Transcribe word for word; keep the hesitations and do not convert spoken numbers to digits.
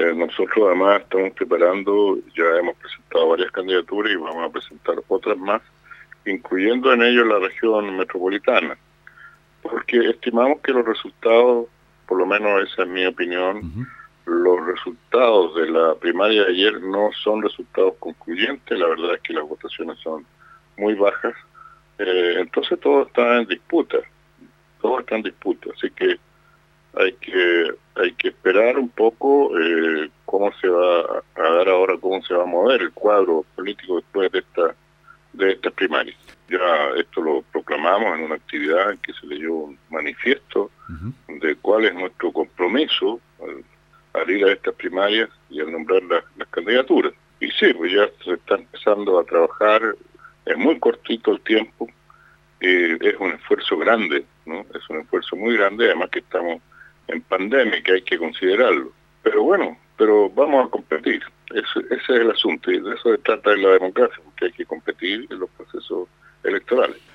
Eh, nosotros además estamos preparando, ya hemos presentado varias candidaturas y vamos a presentar otras más, incluyendo en ello la región metropolitana, porque estimamos que los resultados, por lo menos esa es mi opinión, uh-huh. los resultados de la primaria de ayer no son resultados concluyentes, la verdad es que las votaciones son muy bajas, eh, entonces todo está en disputa, todo está en disputa, así que hay que hay que esperar un poco eh, cómo se va a dar ahora, cómo se va a mover el cuadro político después de esta de estas primarias. Ya esto lo proclamamos en una actividad en que se leyó un manifiesto uh-huh. de cuál es nuestro compromiso al, al ir a estas primarias y al nombrar las, las candidaturas. Y sí, pues ya se está empezando a trabajar, es muy cortito el tiempo, eh, es un esfuerzo grande, ¿no? Es un esfuerzo muy grande, además que estamos en pandemia, que hay que considerarlo. Pero bueno, pero vamos a competir. Ese, ese es el asunto, y de eso se trata en la democracia, porque hay que competir en los procesos electorales.